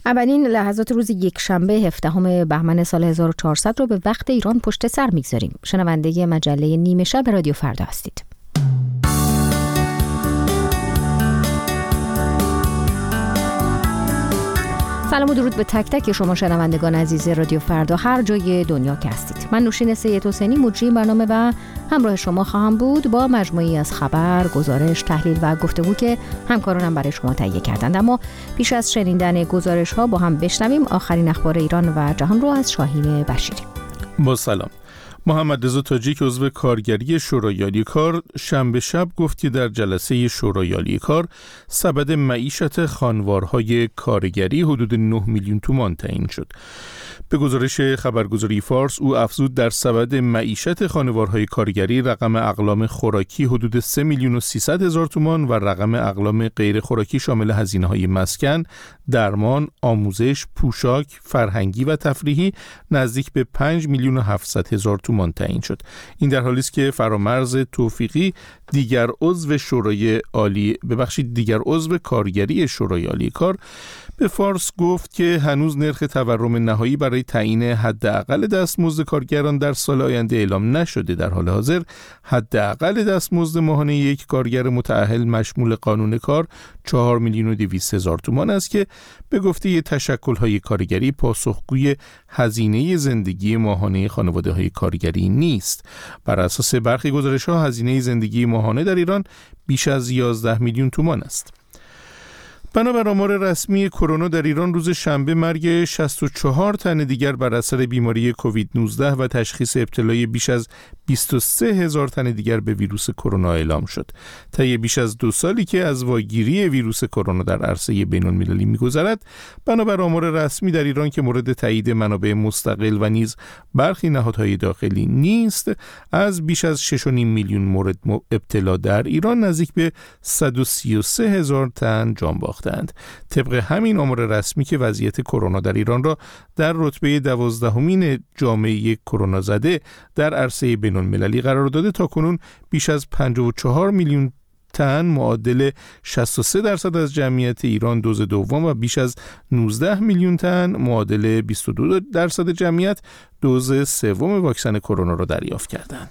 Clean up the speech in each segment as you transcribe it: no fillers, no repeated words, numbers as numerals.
اولین لحظات روز یکشنبه 17 بهمن سال 1400 رو به وقت ایران پشت سر میگذاریم. شنونده مجله نیمه شب رادیو فردا هستید. سلام و درود به تک تک شما شنوندگان عزیز رادیو فردا هر جای دنیا که هستید. من نوشین سید حسینی مجری برنامه و همراه شما خواهم بود با مجموعی از خبر، گزارش، تحلیل و گفتگو که همکارانم برای شما تهیه کردند. اما پیش از شنیدن گزارش ها با هم بشنویم آخرین اخبار ایران و جهان رو از شاهین بشیری. با سلام. محمد رضا تاجیک عضو کارگری شورای عالی کار شنبه شب گفت که در جلسه شورای عالی کار سبد معیشت خانوارهای کارگری حدود 9 میلیون تومان تعیین شد. به گزارش خبرگزاری فارس او افزود در سبد معیشت خانوارهای کارگری رقم اقلام خوراکی حدود 3 میلیون و 300 هزار تومان و رقم اقلام غیر خوراکی شامل هزینه‌های مسکن، درمان، آموزش، پوشاک، فرهنگی و تفریحی نزدیک به 5 میلیون و 700 هزار تومان تعیین شد. این در حالی است که فرامرز توفیقی دیگر عضو کارگری شورای عالی کار به فارس گفت که هنوز نرخ تورم نهایی برای تعیین حداقل دستمزد کارگران در سال آینده اعلام نشده. در حال حاضر حداقل دستمزد ماهانه یک کارگر متأهل مشمول قانون کار 4 میلیون و 200 هزار تومان است که به گفته تشکل‌های کارگری پاسخگوی هزینه زندگی ماهانه خانواده‌های کارگری نیست. بر اساس برخی گزارش‌ها هزینه زندگی ماهانه در ایران بیش از 11 میلیون تومان است. بنابر آمار رسمی کرونا در ایران روز شنبه مرگ 64 تن دیگر بر اثر بیماری کووید 19 و تشخیص ابتلای بیش از 23 هزار تن دیگر به ویروس کرونا اعلام شد. طی بیش از 2 سالی که از واگیری ویروس کرونا در عرصه بین‌المللی می‌گذرد، بنابر آمار رسمی در ایران که مورد تایید منابع مستقل و نیز برخی نهادهای داخلی نیست، از بیش از 6.5 میلیون مورد ابتلا در ایران نزدیک به 133 هزار تن جان باختند. طبق همین آمار رسمی که وضعیت کرونا در ایران را در رتبه 12مین جامعه کرونا زده در عرصه بین‌المللی قرار داده، تاکنون بیش از 54 میلیون تن معادل 63% از جمعیت ایران دوز دوم و بیش از 19 میلیون تن معادل 22% جمعیت دوز سوم واکسن کرونا را دریافت کردند.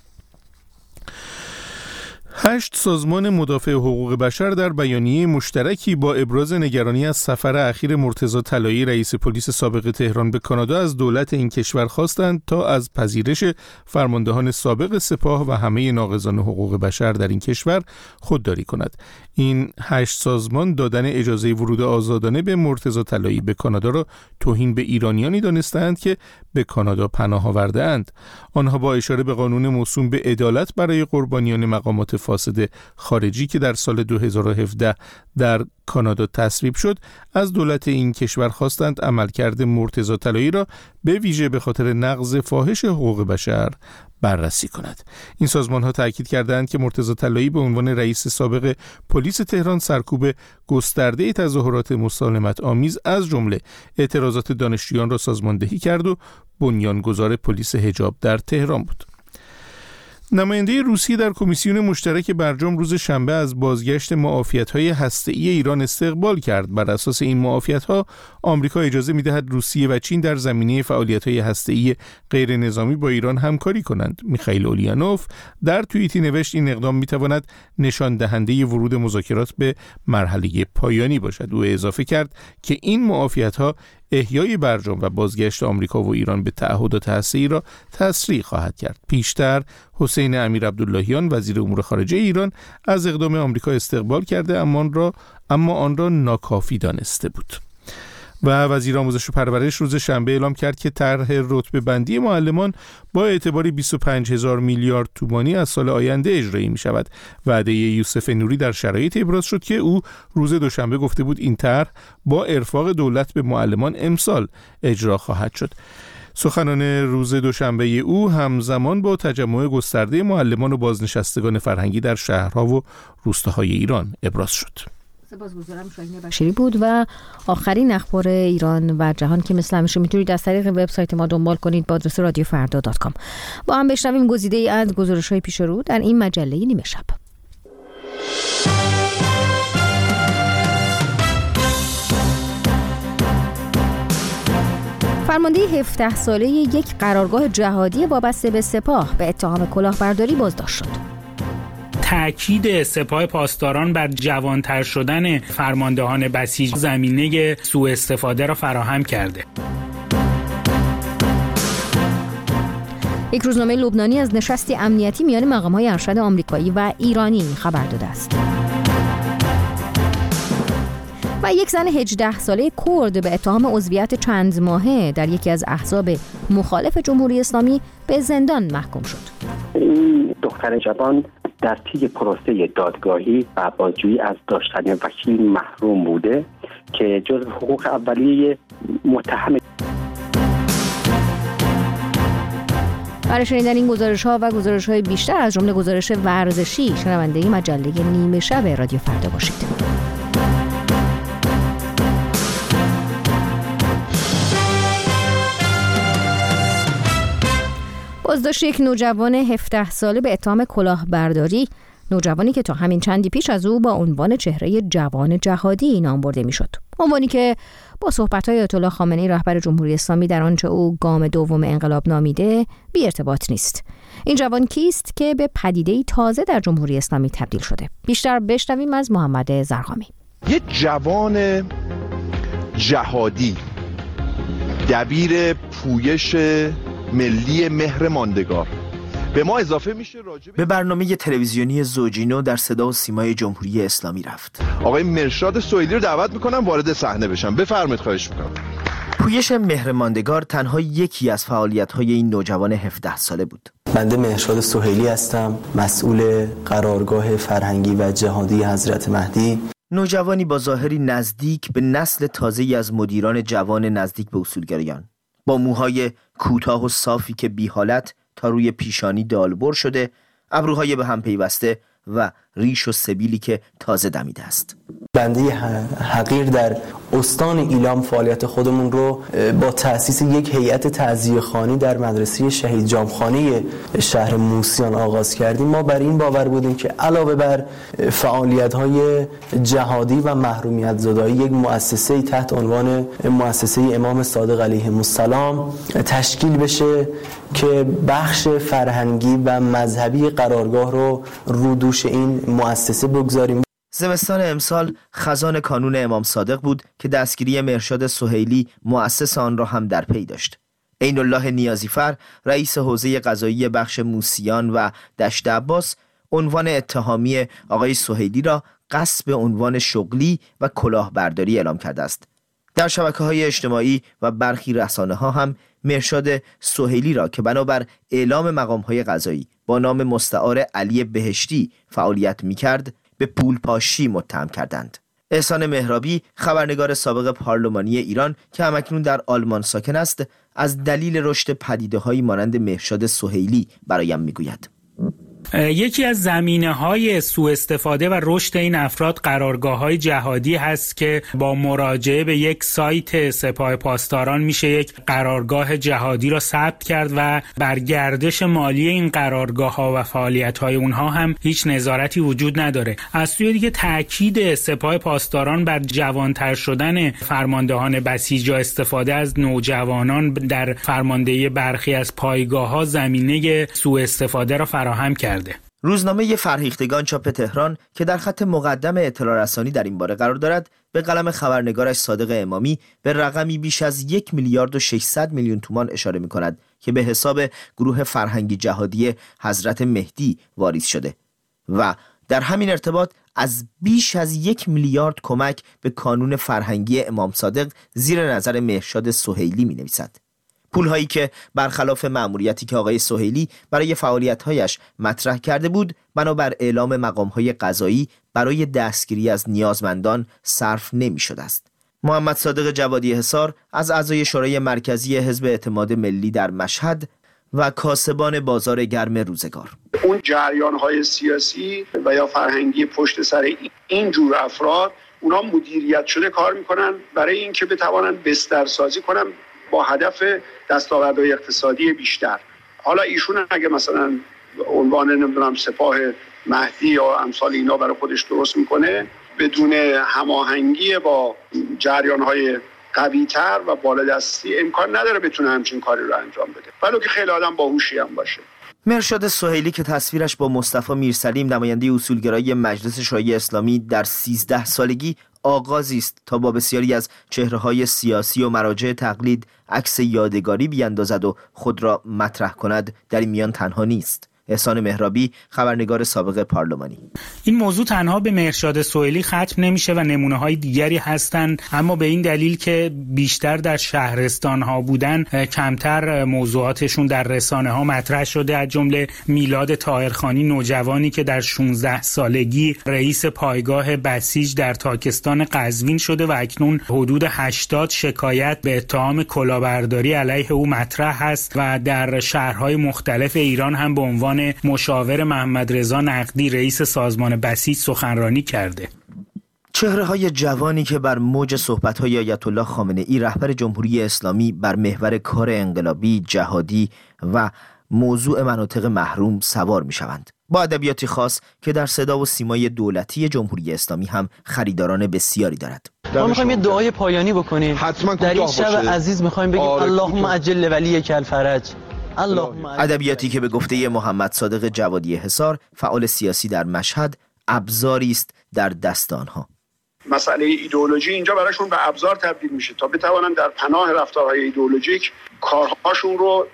8 سازمان مدافع حقوق بشر در بیانیه مشترکی با ابراز نگرانی از سفر اخیر مرتضی طلایی رئیس پلیس سابق تهران به کانادا از دولت این کشور خواستند تا از پذیرش فرماندهان سابق سپاه و همه ناقضان حقوق بشر در این کشور خودداری کند. این 8 سازمان دادن اجازه ورود آزادانه به مرتضی طلایی به کانادا را توهین به ایرانیانی دانستند که به کانادا پناه آورده‌اند. آنها با اشاره به قانون موسوم به عدالت برای قربانیان مقامات فاسد خارجی که در سال 2017 در کانادا تصویب شد، از دولت این کشور خواستند عملکرد مرتضی طلایی را به ویژه به خاطر نقض فاحش حقوق بشر بررسی کند. این سازمان ها تاکید کردند که مرتضی طلایی به عنوان رئیس سابق پلیس تهران سرکوب گسترده تظاهرات مسالمت آمیز از جمله اعتراضات دانشجویان را سازماندهی کرد و بنیانگذار پلیس حجاب در تهران بود. نماینده روسیه در کمیسیون مشترک برجام روز شنبه از بازگشت معافیت‌های هسته‌ای ایران استقبال کرد. بر اساس این معافیت‌ها آمریکا اجازه می‌دهد روسیه و چین در زمینه فعالیت‌های هسته‌ای غیر نظامی با ایران همکاری کنند. میخائیل اولیانوف در توییتی نوشت این اقدام می‌تواند نشان دهنده ورود مذاکرات به مرحله پایانی باشد. او اضافه کرد که این معافیت‌ها احیای برجام و بازگشت آمریکا و ایران به تعهدات هسته‌ای را تسریع خواهد کرد. پیشتر حسین امیرعبداللهیان وزیر امور خارجه ایران از اقدام آمریکا استقبال کرده اما آن را ناکافی دانسته بود. و وزیر آموزش و پرورش روز شنبه اعلام کرد که طرح رتبه بندی معلمان با اعتبار 25,000 میلیارد تومانی از سال آینده اجرایی می شود. وعده یوسف نوری در شرایط ابراز شد که او روز دوشنبه گفته بود این طرح با ارفاق دولت به معلمان امسال اجرا خواهد شد. سخنان روز دوشنبه او همزمان با تجمع گسترده معلمان و بازنشستگان فرهنگی در شهرها و روستاهای ایران ابراز شد. سپاسگزارم. شاهین بشیری بود و آخرین اخبار ایران و جهان که مثل همیشه میتونید از طریق وبسایت ما دنبال کنید با آدرس radiofarda.com. با هم بشنویم گزیده‌ای از گزارش‌های پیش رو در این مجله نیمه شب. فرمانده 17 ساله یک قرارگاه جهادی وابسته به سپاه به اتهام کلاهبرداری بازداشت شد. تأکید سپاه پاسداران بر جوانتر شدن فرماندهان بسیج زمینه سوء استفاده را فراهم کرده. یک روزنامه لبنانی از نشستی امنیتی میان مقام‌های ارشد آمریکایی و ایرانی خبر داده است. و یک زن 18 ساله کرد به اتهام عضویت چند ماهه در یکی از احزاب مخالف جمهوری اسلامی به زندان محکوم شد. این دختر جوان در طی پروسه دادگاهی و بازجویی از داشتن وکیل محروم بوده که جزو حقوق اولیه متهم. برای شنیدن این گزارش‌ها و گزارش‌های بیشتر از جمله گزارش ورزشی شنونده مجله نیمه شب رادیو فردا باشید. بازداشت یک نوجوان 17 ساله به اتهام کلاهبرداری، نوجوانی که تا همین چندی پیش از او با عنوان چهره جوان جهادی نام برده میشد. عنوانی که با صحبت‌های آیت الله خامنه‌ای رهبر جمهوری اسلامی در آنچه او گام دوم انقلاب نامیده بی ارتباط نیست. این جوان کیست که به پدیده‌ای تازه در جمهوری اسلامی تبدیل شده؟ بیشتر بشنویم از محمد زرقامی. یک جوان جهادی، دبیر پویش ملی مهر ماندگار به ما اضافه میشه. به برنامه تلویزیونی زوجینو در صدا و سیمای جمهوری اسلامی رفت. آقای مرشاد سهیلی رو دعوت میکنم وارد صحنه بشن. بفرمایید، خواهش میکنم. پویش مهر ماندگار تنها یکی از فعالیت‌های این نوجوان 17 ساله بود. بنده مرشاد سهیلی هستم، مسئول قرارگاه فرهنگی و جهادی حضرت مهدی. نوجوانی با ظاهری نزدیک به نسل تازه‌ای از مدیران جوان نزدیک به اصولگرایان، با موهای کوتاه و صافی که بی حالت تا روی پیشانی دالبر شده، ابروهای به هم پیوسته و ریش و سبیلی که تازه دمیده است. بنده حقیر در استان ایلام فعالیت خودمون رو با تأسیس یک هیئت تعزیه‌خوانی در مدرسه شهید جامخانه شهر موسیان آغاز کردیم. ما بر این باور بودیم که علاوه بر فعالیت‌های جهادی و محرومیت زدایی، یک مؤسسه تحت عنوان مؤسسه امام صادق علیه السلام تشکیل بشه که بخش فرهنگی و مذهبی قرارگاه رو دوش این مؤسسه بگذاریم. زمستان امسال خزان کانون امام صادق بود که دستگیری مرشاد سهیلی مؤسس آن را هم در پی داشت. عین الله نیازیفر، رئیس حوزه قضایی بخش موسیان و دشت عباس، عنوان اتهامی آقای سهیلی را غصب عنوان شغلی و کلاهبرداری اعلام کرده است. در شبکه‌های اجتماعی و برخی رسانه‌ها هم مرشاد سهیلی را که بنابر اعلام مقام‌های قضایی با نام مستعار علی بهشتی فعالیت می‌کرد به پول پاشی متهم کردند. احسان مهرابی، خبرنگار سابق پارلمانی ایران که همکنون در آلمان ساکن است، از دلیل رشد پدیده‌هایی مانند مرشاد سهیلی برایم میگوید. یکی از زمینه‌های سوء استفاده و رشد این افراد قرارگاه‌های جهادی هست که با مراجعه به یک سایت سپاه پاسداران میشه یک قرارگاه جهادی را ثبت کرد و بر گردش مالی این قرارگاه‌ها و فعالیت‌های اونها هم هیچ نظارتی وجود نداره. از سوی دیگه تأکید سپاه پاسداران بر جوانتر شدن فرماندهان بسیج و استفاده از نوجوانان در فرماندهی برخی از پایگاه‌ها زمینه سوء استفاده را فراهم کرد. روزنامه فرهیختگان چاپ تهران که در خط مقدم اطلاع رسانی در این باره قرار دارد، به قلم خبرنگارش صادق امامی به رقمی بیش از 1 میلیارد و 600 میلیون تومان اشاره می کند که به حساب گروه فرهنگی جهادی حضرت مهدی واریز شده و در همین ارتباط از بیش از 1 میلیارد کمک به کانون فرهنگی امام صادق زیر نظر مرشاد سهیلی می نویسد. پولهایی که برخلاف مأموریتی که آقای سهیلی برای فعالیت‌هایش مطرح کرده بود، بنابر اعلام مقام‌های قضایی برای دستگیری از نیازمندان صرف نمی‌شده است. محمد صادق جوادی حصار از اعضای شورای مرکزی حزب اعتماد ملی در مشهد و کاسبان بازار گرم روزگار. اون جریان‌های سیاسی و یا فرهنگی پشت سر این جور افراد، اونا مدیریت شده کار می‌کنن برای اینکه بتوانن بسترسازی کنن با هدف دستاوردهای اقتصادی بیشتر. حالا ایشون اگه مثلا عنوان نمیدونم سپاه مهدی یا امثال اینا برای خودش درست میکنه، بدون هماهنگی با جریانهای قوی‌تر و بالادستی امکان نداره بتونه همچین کاری رو انجام بده، ولو که خیلی آدم باهوشی هم باشه. مرشاد سهیلی که تصویرش با مصطفی میرسلیم نماینده اصولگرای مجلس شورای اسلامی در 13 سالگی آغازی است تا با بسیاری از چهره‌های سیاسی و مراجع تقلید عکس یادگاری بیاندازد و خود را مطرح کند، در این میان تنها نیست. احسان مهرابی، خبرنگار سابق پارلمانی: این موضوع تنها به مرشاد سهیلی ختم نمیشه و نمونه‌های دیگری هستند، اما به این دلیل که بیشتر در شهرستان‌ها بودن کمتر موضوعاتشون در رسانه‌ها مطرح شده. از جمله میلاد طاهرخانی، نوجوانی که در 16 سالگی رئیس پایگاه بسیج در تاکستان قزوین شده و اکنون حدود 80 شکایت به اتهام کلاهبرداری علیه او مطرح است و در شهرهای مختلف ایران هم به عنوان مشاور محمد رضا نقدی رئیس سازمان بسیج سخنرانی کرده. چهره‌های جوانی که بر موج صحبت‌های آیت الله خامنه‌ای رهبر جمهوری اسلامی بر محور کار انقلابی، جهادی و موضوع مناطق محروم سوار می‌شوند، با ادبیاتی خاص که در صدا و سیمای دولتی جمهوری اسلامی هم خریداران بسیاری دارد. ما می‌خوایم یه دعای پایانی بکنیم. حتما در این شب عزیز می‌خوایم بگیم اللهم عجل ولیک الفرج. ادبیاتی که به گفته محمد صادق جوادی حصار، فعال سیاسی در مشهد، ابزاری است در دست آنها. مسئله ایدئولوژی اینجا براشون به ابزار تبدیل میشه تا بتوانن در پناه رفتارهای ایدئولوژیک کارهاشون رو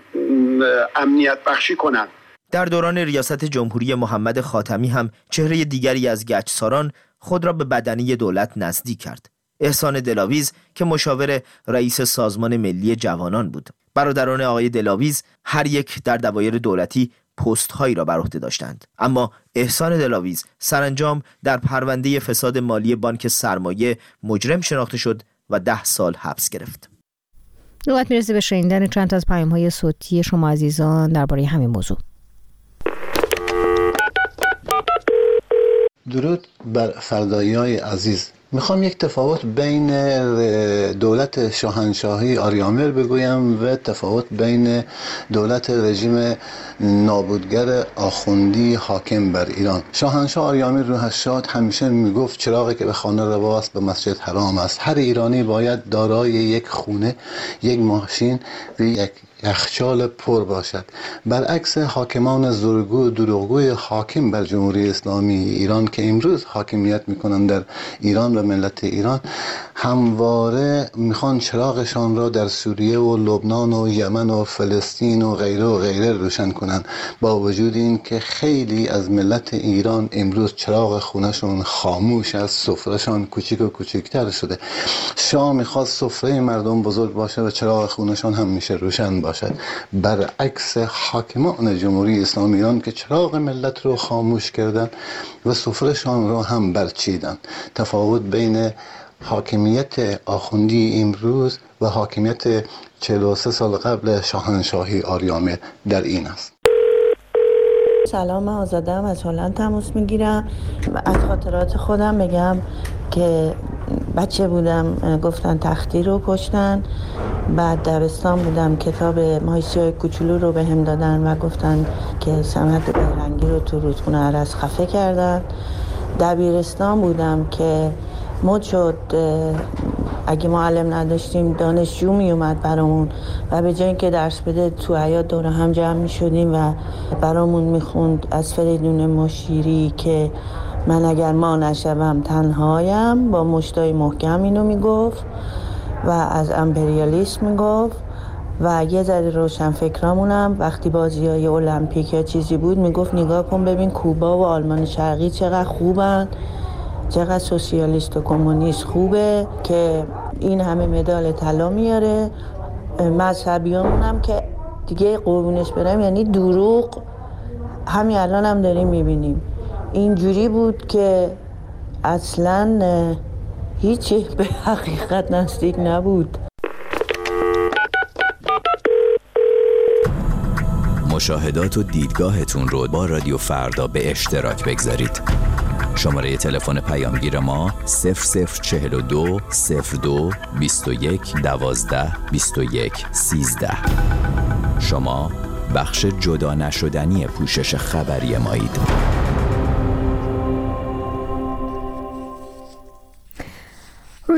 امنیت بخشی کنن. در دوران ریاست جمهوری محمد خاتمی هم چهره دیگری از گچساران خود را به بدنه دولت نزدیک کرد. احسان دلاویز که مشاور رئیس سازمان ملی جوانان بود. برادران آقای دلاویز هر یک در دوایر دولتی پست هایی را بر عهده داشتند، اما احسان دلاویز سرانجام در پرونده فساد مالی بانک سرمایه مجرم شناخته شد و 10 سال حبس گرفت. نوبت میرسه به شنیدن چند تا از پیام‌های صوتی شما عزیزان درباره همین موضوع. درود بر فردایی‌های عزیز. میخوام یک تفاوت بین دولت شاهنشاهی آریامر بگویم و تفاوت بین دولت رژیم نابودگر آخوندی حاکم بر ایران. شاهنشاه آریامر روحش شاد همیشه میگفت چراغی که به خانه رواست به مسجد حرام است. هر ایرانی باید دارای یک خونه، یک ماشین و یک یخچال پر باشد. برعکس حاکمان زورگو و دروغگوی حاکم بر جمهوری اسلامی ایران که امروز حاکمیت میکنن در ایران و ملت ایران، همواره میخوان چراغشان را در سوریه و لبنان و یمن و فلسطین و غیره روشن کنن، با وجود این که خیلی از ملت ایران امروز چراغ خونهشون خاموش است، سفرهشان کوچیک و کوچیکتر شده. شاه میخواست سفره مردم بزرگ باشه و چراغ خونهشان هم میشه روشن باشد، برعکس حاکمان جمهوری اسلامی ایران که چراغ ملت رو خاموش کردن و سفرهشان رو هم برچیدن. تفاوت بین حاکمیت آخوندی امروز و حاکمیت 43 سال قبل شاهنشاهی آریامر در این است. سلام، من آزادم از هلند تماس میگیرم. از خاطرات خودم بگم که بچه بودم گفتن تختی رو کشتن، بعد دبستان بودم کتاب ماهیچه‌های کوچولو رو بهم دادن و گفتن که سمت بهرنگی رو تو رودخونه عرض خفه کردن. دبیرستان بودم که مد شد اگه معلم نداشتیم دانشجو می اومد برامون و به جای اینکه درس بده تو حیاط دور هم جمع می شدیم و برامون می خوند از فریدون مشیری که من اگر ما نشوم تنهایم، با مشتای محکم اینو می گفت و از امپریالیسم می گفت. و یه ذره روشن فکرامونم وقتی بازی‌های المپیک یا چیزی بود می گفت نگاه کن ببین کوبا و آلمان شرقی چقدر خوبن، چقدر سوسیالیست و کمونیست خوبه که این همه مدال طلا میاره. مذهبیامون هم که دیگه قربونش برم یعنی دروغ همین الان هم داریم میبینیم. اینجوری بود که اصلاً هیچی به حقیقت نزدیک نبود. مشاهدات و دیدگاهتون رو با رادیو فردا به اشتراک بگذارید. شماره تلفن پیامگیر ما 0042 02 21 12 21 13. شما بخش جدا نشدنی پوشش خبری مایید.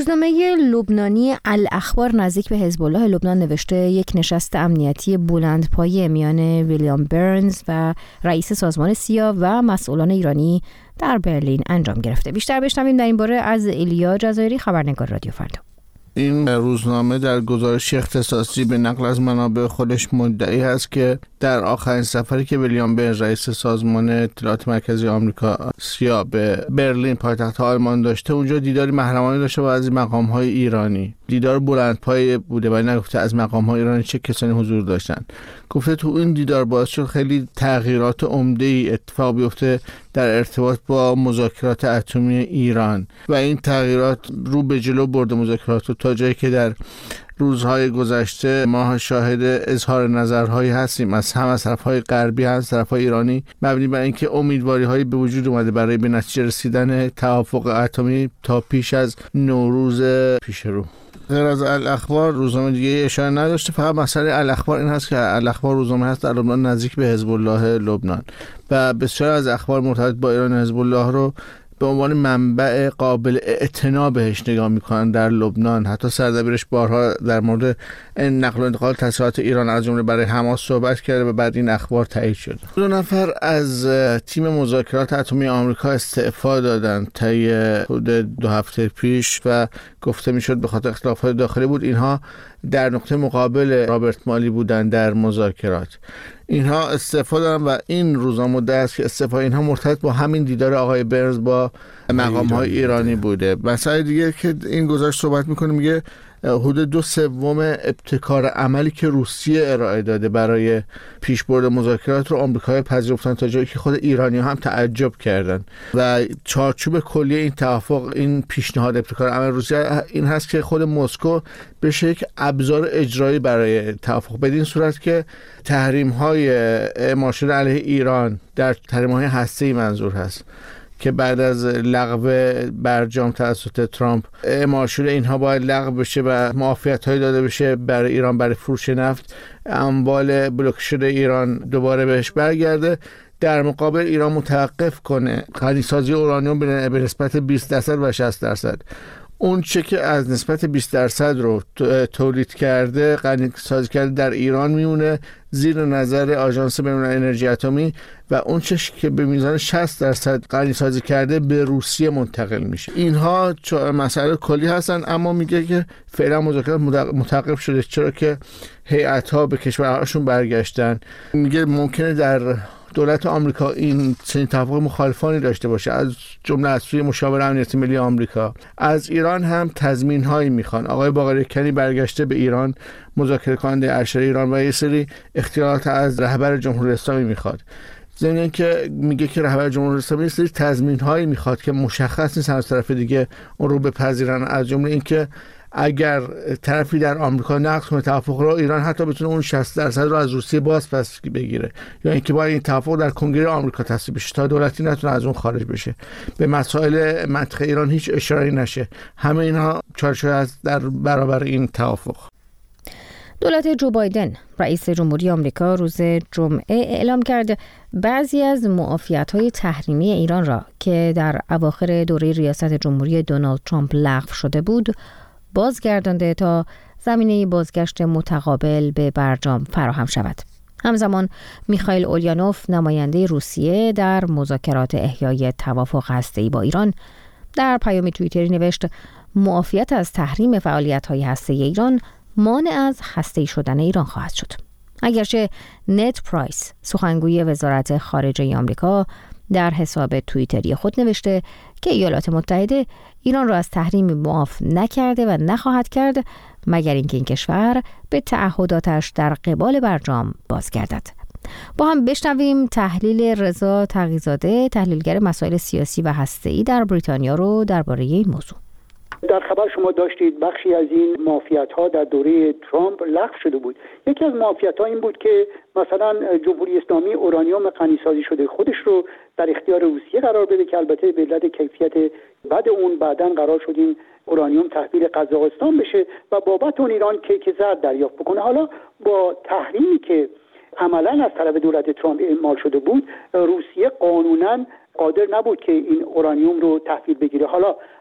روزنامه لبنانی الاخبار نزدیک به حزب الله لبنان نوشته یک نشست امنیتی بلندپایه میان ویلیام برنز و رئیس سازمان سیا و مسئولان ایرانی در برلین انجام گرفته. بیشتر بشنویم در این باره از ایلیا جزایری، خبرنگار رادیو فردا. این روزنامه در گزارش اختصاصی به نقل از منابع خودش مدعی است که در آخرین سفری که ویلیام برنز رئیس سازمان اطلاعات مرکزی آمریکا سیا به برلین پایتخت آلمان داشته، اونجا دیداری محرمانه داشته با از مقام‌های ایرانی. دیدار بلندپایه بوده و نگفته از مقام‌های ایرانی چه کسانی حضور داشتن. گفته تو این دیدار باعث شد خیلی تغییرات عمده‌ای اتفاق بیفته در ارتباط با مذاکرات اتمی ایران و این تغییرات رو به جلو برده مذاکرات رو تا جایی که در روزهای گذشته ما شاهد اظهار نظرهایی هستیم از طرف‌های غربی هم از طرف‌های ایرانی مبنی بر اینکه امیدواری‌هایی به وجود اومده برای به نتیجه رسیدن توافق اتمی تا پیش از نوروز پیش رو. غیر از الاخبار روزنامه دیگه اشاره نداشته. فقط مسئله الاخبار این هست که الاخبار روزنامه هست در لبنان نزدیک به حزب الله لبنان و بسیار از اخبار مرتبط با ایران حزب الله رو به عنوان منبع قابل اعتنا بهش نگاه میکنن در لبنان. حتی سردبیرش بارها در مورد نقل و انتقال تسلیحات ایران از جمله برای حماس صحبت کرده و بعد این اخبار تایید شد. 2 نفر از تیم مذاکرات اتمی آمریکا استعفا دادن طی حدود 2 هفته پیش و گفته میشد به خاطر اختلافات داخلی بود. اینها در نقطه مقابل رابرت مالی بودن در مذاکرات. اینها استعفا دادن و این روزا مدت است که استعفا اینها مرتبط با همین دیدار آقای برنز با مقام‌های ایرانی بوده. مسئله دیگه که این گزارش صحبت میکنه میگه حدود 2/3 ابتکار عملی که روسیه ارائه داده برای پیشبرد مذاکرات رو آمریکایی‌ها پذیرفتن تا جایی که خود ایرانی‌ها هم تعجب کردن و چارچوب کلی این توافق، این پیشنهاد ابتکار عمل روسیه این هست که خود مسکو بشه یک ابزار اجرایی برای توافق، بدین صورت که تحریم‌های اعمال شده علیه ایران در تحریم‌های هسته‌ای منظور هست که بعد از لغو برجام توسط ترامپ اعمال شده، اینها باید لغو بشه و معافیت‌هایی داده بشه برای ایران برای فروش نفت، اموال بلوکه شده ایران دوباره بهش برگرده. در مقابل ایران متوقف کنه غنی‌سازی اورانیوم به نسبت 20% و 60%. اون چه که از نسبت 20% رو تولید کرده غنی‌سازی کرده در ایران میمونه زیر نظر آژانس بین‌المللی انرژی اتمی و اون چه که به میزان 60% غنی‌سازی کرده به روسیه منتقل میشه. اینها مسائل کلی هستن، اما میگه که فعلا مذاکرات متوقف شده چرا که هیئت‌ها به کشورهاشون برگشتن. میگه ممکنه در دولت آمریکا این چنین توافق مخالفانی داشته باشه، از جمله از سوی مشاور امنیت ملی آمریکا. از ایران هم تضمین‌هایی میخوان. آقای باقر کنی برگشته به ایران، مذاکره کننده ارشد ایران، و یه سری اختیارات از رهبر جمهوری اسلامی میخواد. ضمن اینکه میگه که رهبر جمهوری اسلامی سری تضمین‌هایی میخواد که مشخص نیست از طرف دیگه اون رو بپذیرن، از جمله اینکه اگر طرفی در آمریکا نقض کنه توافق رو، ایران حتی بتونه اون 60% رو از روسیه باز پس بگیره، یا اینکه باید این توافق در کنگره آمریکا تصویب بشه تا دولتی نتونه از اون خارج بشه. به مسائل منطقه ایران هیچ اشاره‌ای نشه. همه اینها چارچوب است در برابر این توافق. دولت جو بایدن رئیس جمهوری آمریکا روز جمعه اعلام کرد بعضی از معافیت‌های تحریمی ایران را که در اواخر دوره ریاست جمهوری دونالد ترامپ لغو شده بود بازگردانده تا زمینه بازگشت متقابل به برجام فراهم شود. همزمان میخائیل اولیانوف نماینده روسیه در مذاکرات احیای توافق هسته‌ای با ایران در پیام توییتری نوشت معافیت از تحریم فعالیت‌های هسته‌ای ایران مانع از هسته‌ای شدن ایران خواهد شد. اگرچه نت پرایس سخنگوی وزارت خارجه آمریکا در حساب توییتری خود نوشته که ایالات متحده ایران را از تحریم معاف نکرده و نخواهد کرد مگر اینکه این کشور به تعهداتش در قبال برجام بازگردد. با هم بشنویم تحلیل رضا تقی‌زاده، تحلیلگر مسائل سیاسی و هسته‌ای در بریتانیا رو درباره این موضوع. در خبر شما داشتید بخشی از این معافیت‌ها در دوره ترامپ لغو شده بود. یکی از معافیت‌ها این بود که مثلا جمهوری اسلامی اورانیوم غنی‌سازی شده خودش رو در اختیار روسیه قرار بده که البته به علت کیفیت بد اون بعداً قرار شد این اورانیوم تحویل قزاقستان بشه و بابت اون ایران کیک زرد دریافت بکنه. حالا با تحریمی که عملاً از طرف دولت ترامپ اعمال شده بود، روسیه قانوناً قادر نبود که این اورانیوم رو تحویل بگیره. حالا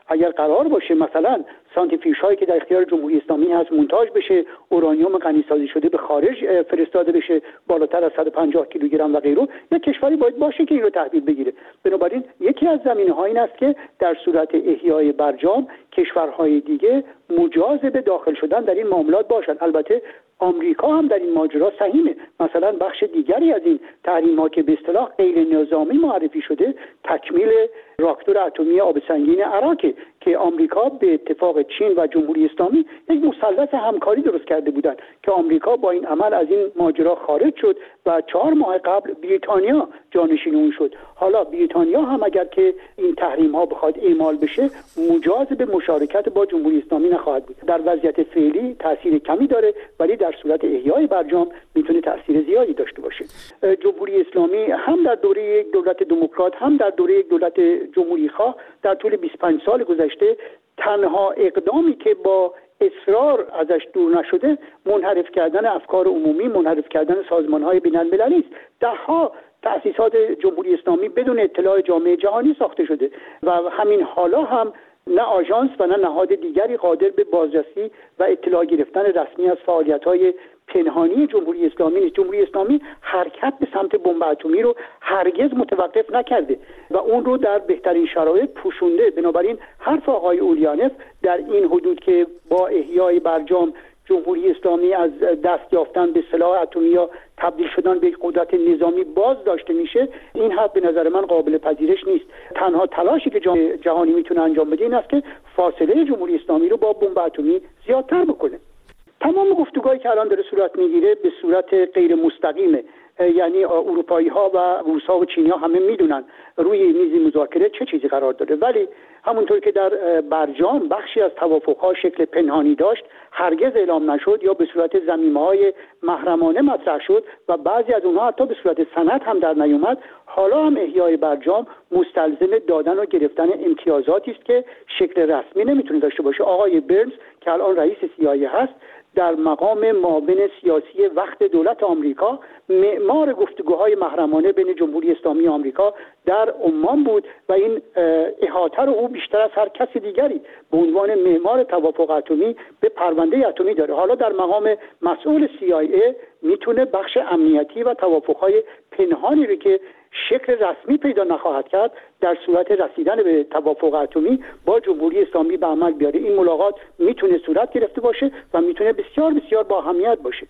اگر قرار باشه مثلا سانتریفیوژ هایی که در اختیار جمهوری اسلامی هست مونتاژ بشه، اورانیوم غنی‌سازی شده به خارج فرستاده بشه بالاتر از 150 کیلوگرم و غیره، یک کشوری باید باشه که این رو تحویل بگیره. بنابراین یکی از زمینه‌ها این است که در صورت احیای برجام کشورهای دیگه مجاز به داخل شدن در این معاملات باشن. البته آمریکا هم در این ماجرا سهیمه. مثلا بخش دیگری از این تحریم‌ها که به اصطلاح غیر نظامی معرفی شده تکمیل راکتور اتمی آب سنگین عراق که آمریکا به اتفاق چین و جمهوری اسلامی یک مثلث همکاری درست کرده بودند که آمریکا با این عمل از این ماجرا خارج شد و 4 ماه قبل بریتانیا جانشین اون شد. حالا بریتانیا هم اگر که این تحریم‌ها بخواد اعمال بشه مجاز به مشارکت با جمهوری اسلامی نخواهد بود. در وضعیت فعلی تاثیر کمی داره ولی در صورت احیای برجام میتونه تاثیر زیادی داشته باشه. جمهوری اسلامی هم در دوره یک دولت دموکرات هم در دوره یک دولت جمهوری خواه در طول 25 سال گذشته تنها اقدامی که با اصرار ازش دور نشده منحرف کردن افکار عمومی، منحرف کردن سازمان‌های بین‌المللی است. ده‌ها تأسیسات جمهوری اسلامی بدون اطلاع جامعه جهانی ساخته شده و همین حالا هم نه آژانس و نه نهاد دیگری قادر به بازرسی و اطلاع گرفتن رسمی از فعالیت‌های پنهانی جمهوری اسلامی نیست. جمهوری اسلامی حرکت به سمت بمب اتمی رو هرگز متوقف نکرده و اون رو در بهترین شرایط پوشونده. بنابراین حرف آقای اولیانف در این حدود که با احیای برجام جمهوری اسلامی از دست یافتن به سلاح اتمی یا تبدیل شدن به یک قدرت نظامی باز داشته میشه، این حرف به نظر من قابل پذیرش نیست. تنها تلاشی که جامعه جهانی میتونه انجام بده این است که فاصله جمهوری اسلامی رو با بمب اتمی زیادتر بکنه. تمام گفتگوهایی که الان داره صورت میگیره به صورت غیر مستقیمه، یعنی اروپایی ها و روس ها و چینی ها همه میدونن روی میز مذاکره چه چیزی قرار داره، ولی همونطور که در برجام بخشی از توافق ها شکل پنهانی داشت هرگز اعلام نشد یا به صورت ضمیمه های محرمانه مطرح شد و بعضی از اونها حتی به صورت سند هم در نیومد. حالا هم احیای برجام مستلزم دادن و گرفتن امتیازاتی است که شکل رسمی نمیتونه داشته باشه. آقای برنز که الان رئیس CIA هست در مقام معاون سیاسی وقت دولت آمریکا معمار گفتگوهای محرمانه بین جمهوری اسلامی آمریکا در عمان بود و این احاطه رو او بیشتر از هر کس دیگری به عنوان معمار توافق اتمی به پرونده اتمی داره. حالا در مقام مسئول CIA میتونه بخش امنیتی و توافقهای پنهانی رو که شکل رسمی پیدا نخواهد کرد در صورت رسیدن به توافق اتمی با جمهوری اسلامی به عمل بیاره. این ملاقات میتونه صورت گرفته باشه و میتونه بسیار بسیار با اهمیت باشه.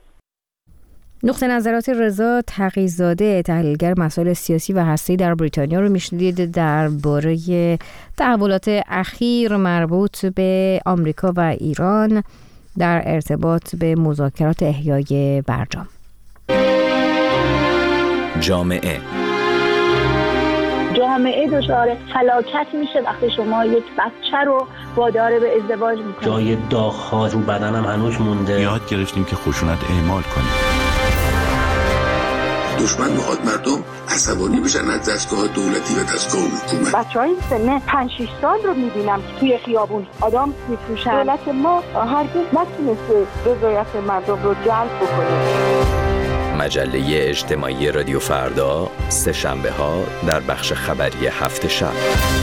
نقطه نظرات رضا تقی‌زاده تحلیلگر مسائل سیاسی و هسته‌ای در بریتانیا رو میشنیدید درباره تحولات اخیر مربوط به آمریکا و ایران در ارتباط به مذاکرات احیای برجام. جامعه دچار فلاکت میشه وقتی شما یک بچه رو وادار به ازدواج میکنید. جای داغ‌ها رو بدنم هنوز مونده. یاد گرفتیم که خشونت اعمال کنیم. دشمن میخواد مردم عصبانی بشن از دستگاه دولتی و دستگاه حکومت. بچهای سن 5-6 سال رو میبینم توی خیابون آدم میفروشن. دولت ما هرگز نتونسته رضایت مردم رو جلب بکنه. مجله اجتماعی رادیو فردا سه شنبه ها در بخش خبری هفت شب.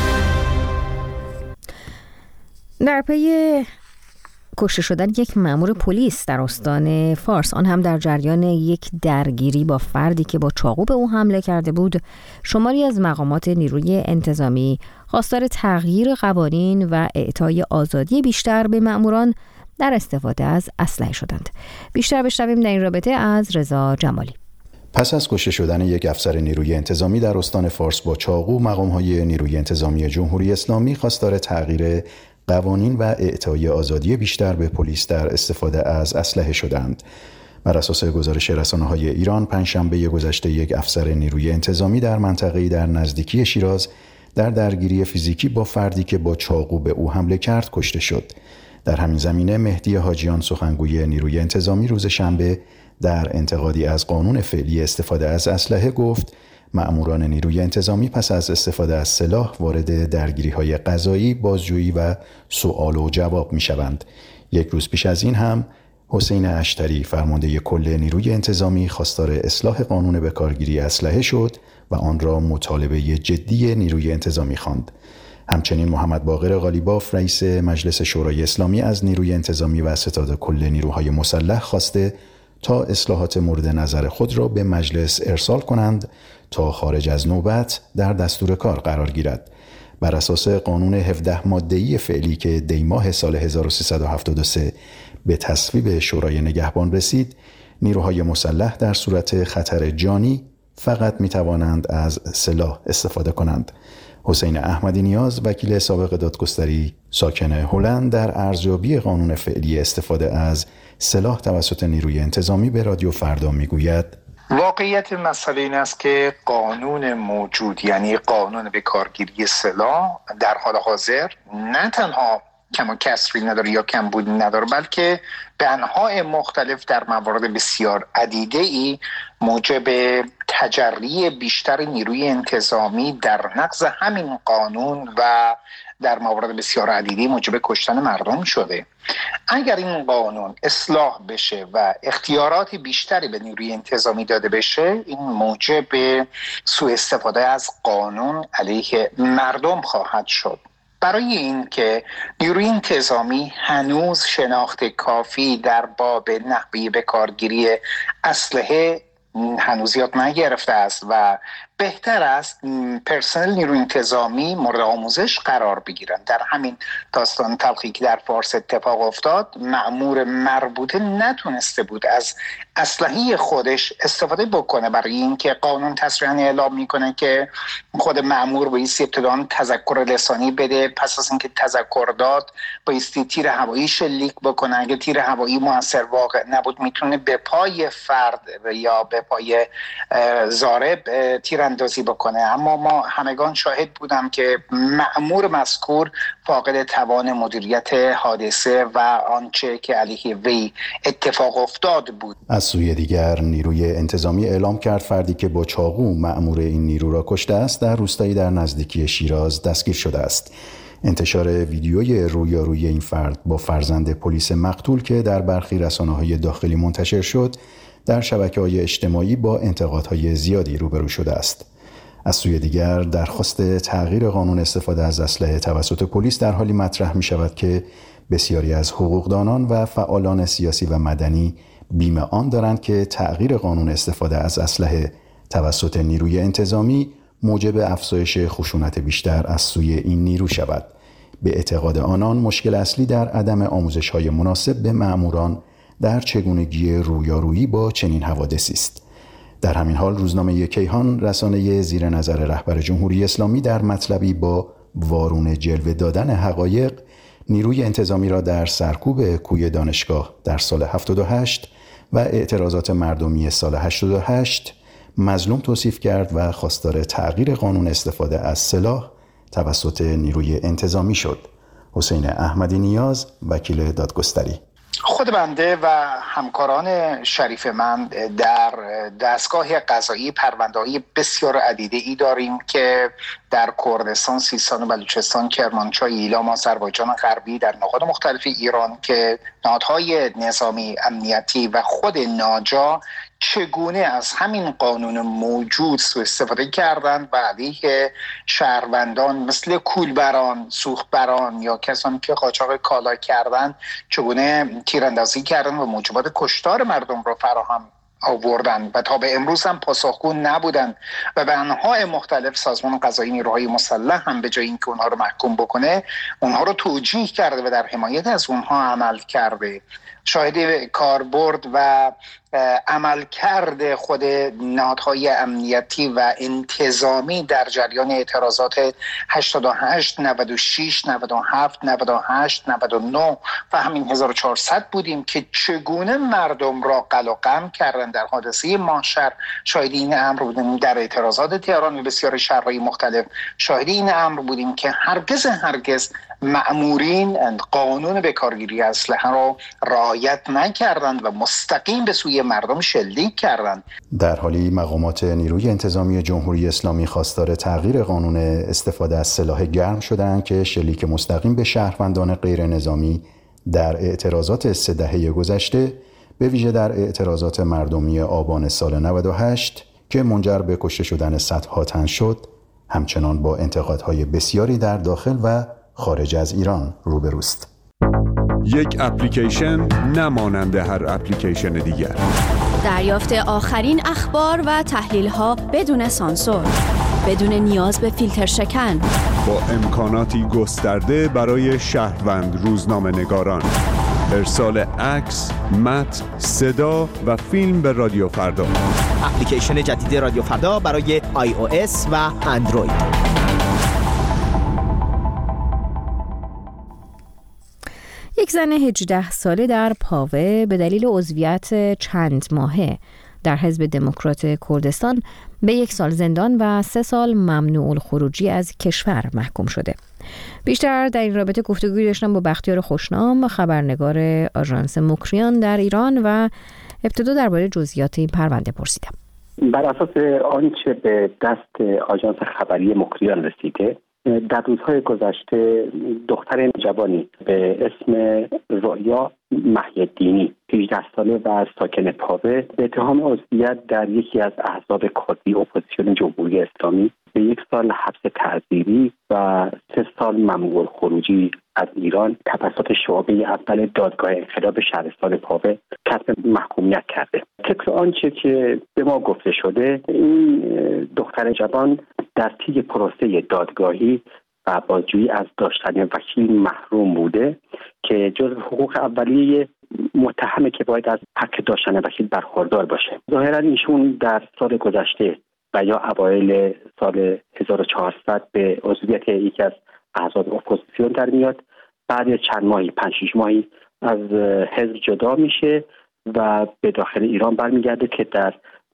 در پی کشته شدن یک مأمور پلیس در استان فارس، آن هم در جریان یک درگیری با فردی که با چاقو به او حمله کرده بود، شماری از مقامات نیروی انتظامی خواستار تغییر قوانین و اعطای آزادی بیشتر به مأموران در استفاده از اسلحه شدند. بیشتر بشنویم در این رابطه از رضا جمالی. پس از کشته شدن یک افسر نیروی انتظامی در استان فارس با چاقو، مقام‌های نیروی انتظامی جمهوری اسلامی خواستار تغییر قوانین و اعطای آزادی بیشتر به پلیس در استفاده از اسلحه شدند. بر اساس گزارش رسانه‌های ایران، پنجشنبه گذشته یک افسر نیروی انتظامی در منطقه‌ای در نزدیکی شیراز در درگیری فیزیکی با فردی که با چاقو به او حمله کرد کشته شد. در همین زمینه مهدی حاجیان، سخنگوی نیروی انتظامی، روز شنبه در انتقادی از قانون فعلی استفاده از اسلحه گفت مأموران نیروی انتظامی پس از استفاده از سلاح وارد درگیری‌های قضایی، بازجویی و سؤال و جواب می‌شوند. یک روز پیش از این هم حسین اشتری، فرمانده کل نیروی انتظامی، خواستار اصلاح قانون به کارگیری اسلحه شد و آن را مطالبه جدی نیروی انتظامی خواند. همچنین محمد باقر قالیباف رئیس مجلس شورای اسلامی از نیروی انتظامی و ستاد کل نیروهای مسلح خواسته تا اصلاحات مورد نظر خود را به مجلس ارسال کنند تا خارج از نوبت در دستور کار قرار گیرد. بر اساس قانون 17 ماده‌ای فعلی که دی‌ماه سال 1373 به تصویب شورای نگهبان رسید، نیروهای مسلح در صورت خطر جانی فقط می‌توانند از سلاح استفاده کنند. حسین احمدی نیاز، وکیل سابق دادگستری ساکن هلند، در ارزیابی قانون فعلی استفاده از سلاح توسط نیروی انتظامی به رادیو فردا میگوید: واقعیت مسئله این است که قانون موجود، یعنی قانون به کارگیری سلاح، در حال حاضر نه تنها کم و کسری نداره یا کمبودی نداره، بلکه به انواع مختلف در موارد بسیار عدیده‌ای موجب تجری بیشتر نیروی انتظامی در نقض همین قانون و در موارد بسیار عدیدی موجب کشتن مردم شده. اگر این قانون اصلاح بشه و اختیارات بیشتری به نیروی انتظامی داده بشه، این موجب سوء استفاده از قانون علیه مردم خواهد شد. برای این که نیروی انتظامی هنوز شناخت کافی در باب نحوه به کارگیری اسلحه هنوز یاد نگرفته است و بهتر است پرسنل نیروی انتظامی مورد آموزش قرار بگیرند. در همین داستان تلخی که در فارس اتفاق افتاد، مأمور مربوطه نتونسته بود از اسلحه خودش استفاده بکنه، برای اینکه قانون تصریحاً اعلام میکنه که خود مأمور بایستی ابتداً تذکر لسانی بده، پس از اینکه تذکر داد بایستی تیر هوایی شلیک بکنه، اگه تیر هوایی مؤثر واقع نبود میتونه به پای فرد یا به پای ضارب تیر اندازی بکنه. اما ما همگان شاهد بودم که مأمور مذکور فاقد توان مدیریت حادثه و آنچه که علیه وی اتفاق افتاد بود. از سوی دیگر نیروی انتظامی اعلام کرد فردی که با چاقو مأمور این نیرو را کشته است در روستایی در نزدیکی شیراز دستگیر شده است. انتشار ویدیوی رویارویی این فرد با فرزند پلیس مقتول که در برخی رسانه‌های داخلی منتشر شد، در شبکه‌های اجتماعی با انتقادهای زیادی روبرو شده است. از سوی دیگر درخواست تغییر قانون استفاده از اسلحه توسط پلیس در حالی مطرح می شود که بسیاری از حقوقدانان و فعالان سیاسی و مدنی بیم آن دارند که تغییر قانون استفاده از اسلحه توسط نیروی انتظامی موجب افزایش خشونت بیشتر از سوی این نیرو شود. به اعتقاد آنان مشکل اصلی در عدم آموزش‌های مناسب به مأموران در چگونگی رویارویی با چنین حوادثی است. در همین حال روزنامه کیهان، رسانه زیر نظر رهبر جمهوری اسلامی، در مطلبی با وارونه جلوه دادن حقایق نیروی انتظامی را در سرکوب کوی دانشگاه در سال 78 و اعتراضات مردمی سال 88 مظلوم توصیف کرد و خواستار تغییر قانون استفاده از سلاح توسط نیروی انتظامی شد. حسین احمدی نیاز، وکیل دادگستری. خود بنده و همکاران شریف من در دستگاه قضایی پرونده‌های بسیار عدیده‌ای داریم که در کردستان، سیستان و بلوچستان، کرمانشاه، ایلام، آذربایجان غربی، در نقاط مختلف ایران که نهادهای نظامی امنیتی و خود ناجا چگونه از همین قانون موجود سوء استفاده کردند و علیه شهروندان مثل کولبران، سوختبران یا کسانی که قاچاق کالا کردند چگونه تیراندازی کردند و موجبات کشتار مردم را فراهم آوردن و تا به امروز هم پاسخگو نبودن و به انواع مختلف سازمان قضایی نیروهای مسلح هم به جای اینکه اونها رو محکوم بکنه، اونها رو توجیه کرده و در حمایت از اونها عمل کرده. شاهد کاربرد و عملکرد خود نهادهای امنیتی و انتظامی در جریان اعتراضات 88 96 97 98 99 و همین 1400 بودیم که چگونه مردم را قل و قم کردن در حادثه ماشر. شاهد این امر بودیم در اعتراضات تهران و بسیار شهرهای مختلف. شاهد این امر بودیم که هرگز مأمورین قانون به کارگیری اسلحه را رعایت نکردند و مستقیم به سوی مردم شلیک کردند. در حالی مقامات نیروی انتظامی جمهوری اسلامی خواستار تغییر قانون استفاده از سلاح گرم شدند که شلیک مستقیم به شهروندان غیر نظامی در اعتراضات 3 دهه گذشته، به ویژه در اعتراضات مردمی آبان سال 98 که منجر به کشته شدن صدها تن شد، همچنان با انتقادهای بسیاری در داخل و خارج از ایران روبروست. یک اپلیکیشن نمانند هر اپلیکیشن دیگر. دریافت آخرین اخبار و تحلیل‌ها بدون سانسور، بدون نیاز به فیلتر شکن، با امکاناتی گسترده برای شهروند روزنامه‌نگاران. ارسال عکس، متن، صدا و فیلم به رادیو فردا. اپلیکیشن جدید رادیو فردا برای iOS و اندروید. یک زن 18 ساله در پاوه به دلیل عضویت چند ماهه در حزب دموکرات کردستان به 1 سال زندان و 3 سال ممنوع الخروجی از کشور محکوم شده. بیشتر در این رابطه گفتگوی داشتم با بختیار خوشنام، خبرنگار آژانس مکریان در ایران، و ابتدا درباره جزئیات این پرونده پرسیدم. بر اساس آنچه به دست آژانس خبری مکریان رسیده، در روزهای گذشته دختر جوانی به اسم رؤیا محی‌الدینی 18 ساله و ساکن پاوه به اتهام عضویت در یکی از احزاب کردی اپوزیسیون جمهوری اسلامی به 1 سال حبس تعزیری و 3 سال ممنوع الخروجی از ایران توسط شعبه اول دادگاه انقلاب شهرستان پاوه کسب محکومیت کرده. طبق آنچه که به ما گفته شده، این دختر جوان در طی پروسه دادگاهی و بازجویی از داشتن وکیل محروم بوده که جزو حقوق اولیه متهمه که باید از حق داشتن وکیل برخوردار باشه. ظاهرا ایشون در سال گذشته و یا اوایل سال 1400 به عضویت یکی از احزاب اپوزیسیون در میاد. بعد چند ماهی 5-6 ماهی از حزب جدا میشه و به داخل ایران برمیگرده که در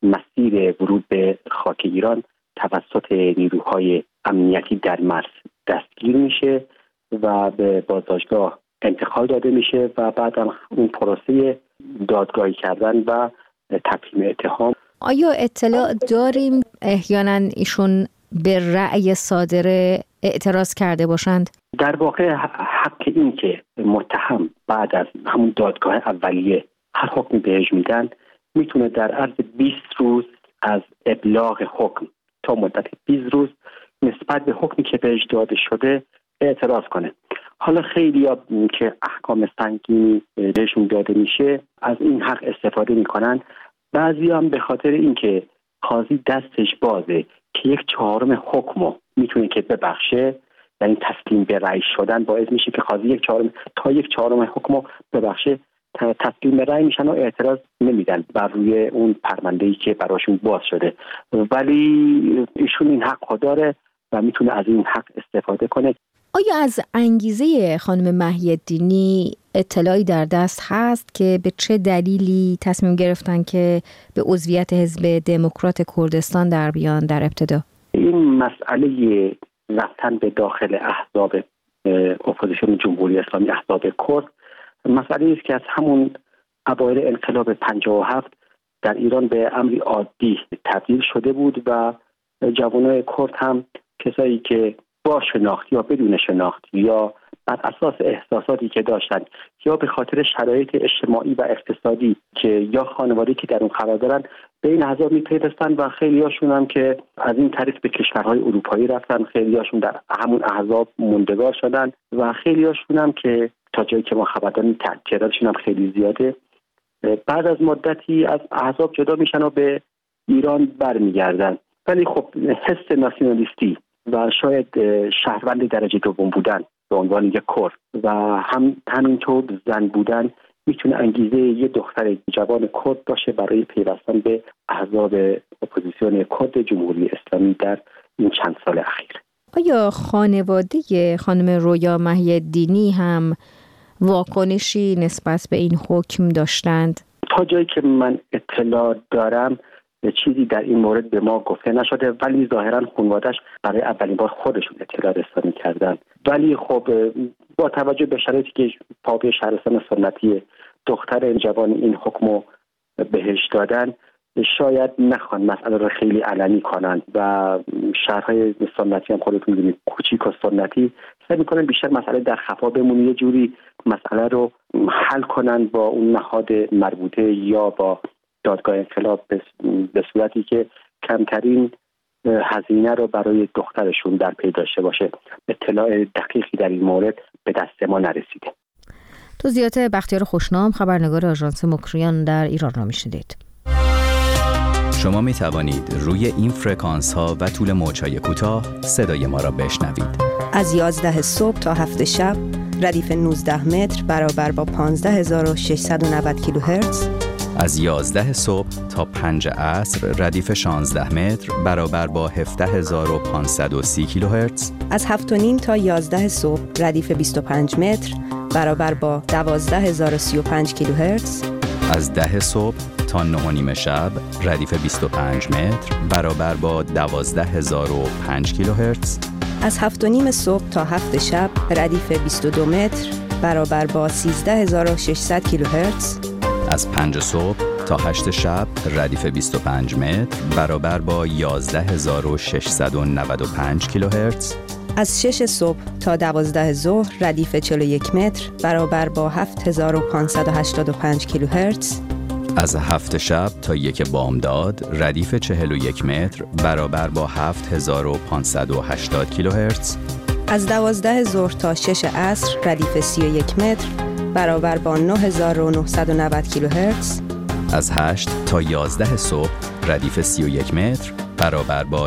مسیر ورود به خاک ایران توسط نیروهای امنیتی در مرز دستگیر میشه و به بازداشتگاه انتقال داده میشه و بعد هم اون پروسه دادگاهی کردن و تقدیم اتهام. آیا اطلاع داریم احیانا ایشون به رأی صادره اعتراض کرده باشند؟ در واقع حق این که متهم بعد از همون دادگاه اولیه هر حکمی بهش میدن میتونه در عرض 20 روز از ابلاغ حکم تا مدت 20 روز نسبت به حکمی که بهش داده شده اعتراض کنه. حالا خیلی ها که احکام سنگینی بهشون داده میشه از این حق استفاده میکنن. بعضی هم به خاطر اینکه قاضی دستش بازه که 1/4 حکمو میتونه که ببخشه، یعنی تسلیم به رأی شدن باعث میشه که قاضی 1/4 حکمو ببخشه، تسلیم به رأی میشن و اعتراض نمیدن بر روی اون پرونده‌ای که براشون باز شده. ولی ایشون این حق داره و میتونه از این حق استفاده کنه. آیا از انگیزه خانم محی‌الدینی اطلاعی در دست هست که به چه دلیلی تصمیم گرفتن که به عضویت حزب دموکرات کردستان در بیان در ابتدا؟ این مسئله رفتن به داخل احزاب اپوزیسیون جمهوری اسلامی، احزاب کرد، مسئله است که از همون اوایل انقلاب 57 در ایران به امری عادی تبدیل شده بود و جوانای کرد هم کسایی که با شناخت یا بدون شناخت یا بر اساس احساساتی که داشتن یا به خاطر شرایط اجتماعی و اقتصادی که یا خانواده‌ای که در اون قرار دارن به این احزاب میپیوستن و خیلی هاشون هم که از این طریق به کشورهای اروپایی رفتن، خیلی هاشون در همون احزاب موندگار شدن و خیلی هاشون هم که تا جایی که ما خبر داریم تعدادشون هم خیلی زیاده، بعد از مدتی از احزاب جدا میشن و به ایران برمیگردن. ولی خب حس ناسیونالیستی و شاید شهروند درجه دوم بودن به عنوان یک کرد و همینطور زن بودن میتونه انگیزه یه دختر جوان کرد باشه برای پیوستن به احزاب اپوزیسیون کرد جمهوری اسلامی در این چند سال اخیر. آیا خانواده خانم رؤیا محی‌الدینی هم واکنشی نسبت به این حکم داشتند؟ تا جایی که من اطلاع دارم چیزی در این مورد به ما گفته نشده، ولی ظاهرا خانواده‌اش برای اولین بار خودشون اطلاع رسانی کردن. ولی خب با توجه به شرایطی که پاوه شهرستان سنتی دختر جوان این حکمو بهش دادن، شاید نخوان مسئله رو خیلی علنی کنن و شهرهای سنتی هم خودتون می‌دونید کوچیک و سنتی سعی می‌کنن بیشتر مسئله در خفا بمونه، یه جوری مسئله رو حل کنن با اون نهاد مربوطه یا با دادگاه انقلاب به صورتی که کمترین هزینه رو برای دخترشون در پی داشته باشه. اطلاع دقیقی در این مورد به دست ما نرسیده. توضیحات بختیار خوشنام، خبرنگار آژانس مکریان در ایران را میشنیدید. شما می توانید روی این فرکانس ها و طول موج‌های کوتاه صدای ما را بشنوید. از 11 صبح تا 7 شب ردیف 19 متر برابر با 15690 کیلوهرتز. از 11 صبح تا 5 عصر ردیف 16 متر برابر با 17530 کیلوهرتز. از 7:30 تا 11 صبح ردیف 25 متر برابر با 12035 کیلوهرتز. از 10 صبح تا 9:30 شب ردیف 25 متر برابر با 12005 کیلوهرتز. از 7:30 صبح تا 7 شب ردیف 22 متر برابر با 13600 کیلوهرتز. از 5 صبح تا 8 شب ردیف 25 متر برابر با 11695 کیلوهرتز. از 6 صبح تا 12 ظهر ردیف 41 متر برابر با 7585 کیلوهرتز. از 7 شب تا 1 بامداد ردیف 41 متر برابر با 7580 کیلوهرتز. از 12 ظهر تا 6 عصر ردیف 31 متر برابر با 9990 کیلوهرتز. از 8 تا 11 صبح ردیف 31 متر برابر با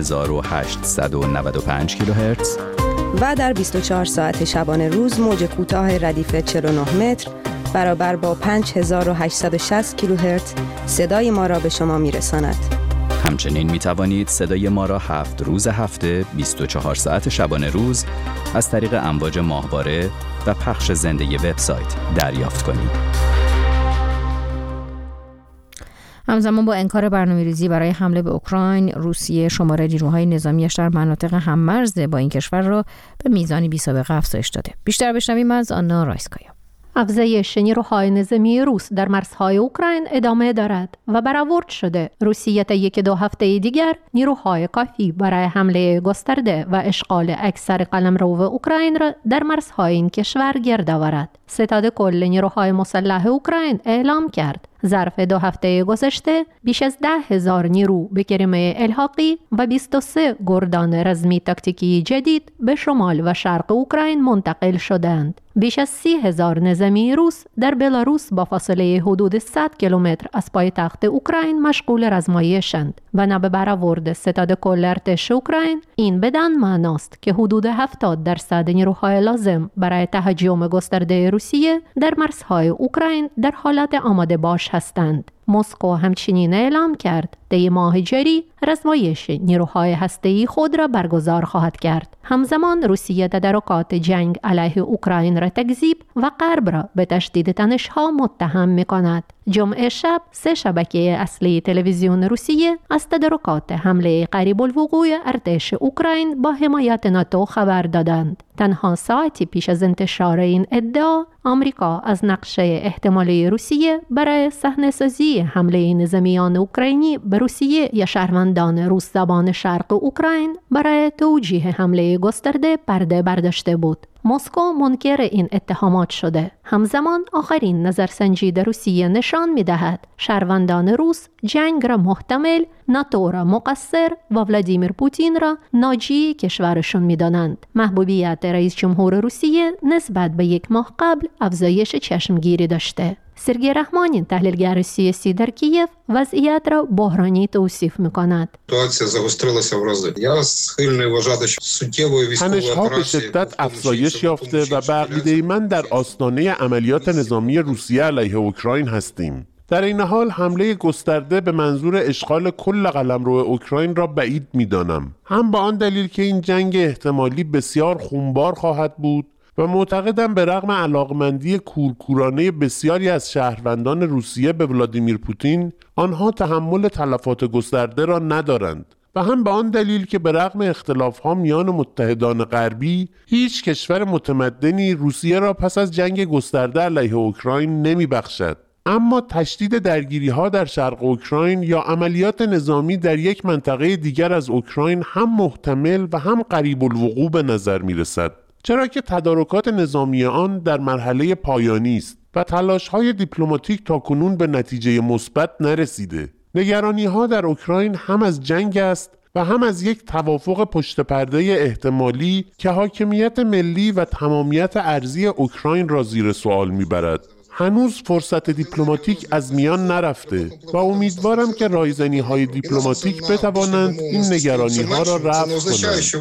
9895 کیلوهرتز. و در 24 ساعت شبانه روز موج کوتاه ردیف 49 متر برابر با 5860 کیلوهرتز صدای ما را به شما میرساند. همچنین می توانید صدای ما را 7 روز هفته 24 ساعت شبانه روز از طریق امواج ماهواره و پخش زنده وبسایت دریافت کنید. همزمان با انکار برنامه‌ریزی برای حمله به اوکراین، روسیه شمار نیروهای نظامیش در مناطق هم‌مرز با این کشور را به میزانی بی‌سابقه افزایش داده. بیشتر بشنویم از آنا رایسکایا. افزایش نیروهای نظامی روس در مرزهای اوکراین ادامه دارد و برآورد شده روسیه تا 1-2 هفته دیگر نیروهای کافی برای حمله گسترده و اشغال اکثر قلمرو اوکراین را در مرزهای این کشور گرد آورد. ستاد کل نیروهای مسلح اوکراین اعلام کرد ظرف 2 هفته گذشته بیش از 10,000 نیرو به کریمه الحاقی و 23 گردان رزمی تاکتیکی جدید به شمال و شرق اوکراین منتقل شدند. بیش از 30,000 نظامی روس در بلاروس با فاصله حدود 100 کیلومتر از پایتخت اوکراین مشغول رزمایشند و نه به برآورد ستاد کل ارتش اوکراین این بدان معناست که حدود 70% نیروهای لازم برای تهاجم گسترده روسیه در مرزهای اوکراین در حالت آماده باش هستند. مسکو همچنین اعلام کرد طی ماه جاری رزمایش نیروهای هسته‌ای خود را برگزار خواهد کرد. همزمان روسیه تدارکات جنگ علیه اوکراین را تکذیب و غرب را به تشدید تنش‌ها متهم می‌کند. جمعه شب 3 شبکه اصلی تلویزیون روسیه از تدارکات حمله قریب الوقوع ارتش اوکراین با حمایت ناتو خبر دادند. تنها ساعتی پیش از انتشار این ادعا، آمریکا از نقشه احتمالی روسیه برای صحنه‌سازی حمله نظامیان اوکراینی به روسیه یا شهروندان روس زبان شرق اوکراین برای توجیه حمله گسترده پرده برداشته بود. مسکو منکر این اتهامات شده. همزمان آخرین نظرسنجی در روسیه نشان می‌دهد شهروندان روس جنگ را محتمل، ناتو را مقصر و ولادیمیر پوتین را ناجی کشورشون می‌دانند. محبوبیت رئیس جمهور روسیه نسبت به 1 ماه قبل افزایش چشمگیری داشته. سرگئی رحمانین تحلیلگر سیاسی در کیف وضعیت را بحرانی توصیف می‌کند. تنش‌ها به شدت افزایش یافته و به عقیده من در آستانه عملیات نظامی روسیه علیه اوکراین هستیم. در این حال حمله گسترده به منظور اشغال کل قلمرو اوکراین را بعید می‌دانم. هم به آن دلیل که این جنگ احتمالی بسیار خونبار خواهد بود و معتقدم به رغم علاقمندی کورکورانه بسیاری از شهروندان روسیه به ولادیمیر پوتین، آنها تحمل تلفات گسترده را ندارند و هم به آن دلیل که به رغم اختلاف‌ها میان متحدان غربی، هیچ کشور متمدنی روسیه را پس از جنگ گسترده علیه اوکراین نمی‌بخشد. اما تشدید درگیری‌ها در شرق اوکراین یا عملیات نظامی در یک منطقه دیگر از اوکراین هم محتمل و هم قریب الوقوع به نظر می‌رسد، چرا که تدارکات نظامی آن در مرحله پایانی است و تلاش‌های دیپلماتیک تاکنون به نتیجه مثبت نرسیده. نگرانی‌ها در اوکراین هم از جنگ است و هم از یک توافق پشت پرده احتمالی که حاکمیت ملی و تمامیت ارضی اوکراین را زیر سوال میبرد. هنوز فرصت دیپلماتیک از میان نرفته و امیدوارم که رایزنی‌های دیپلماتیک بتوانند این نگرانی‌ها را رفع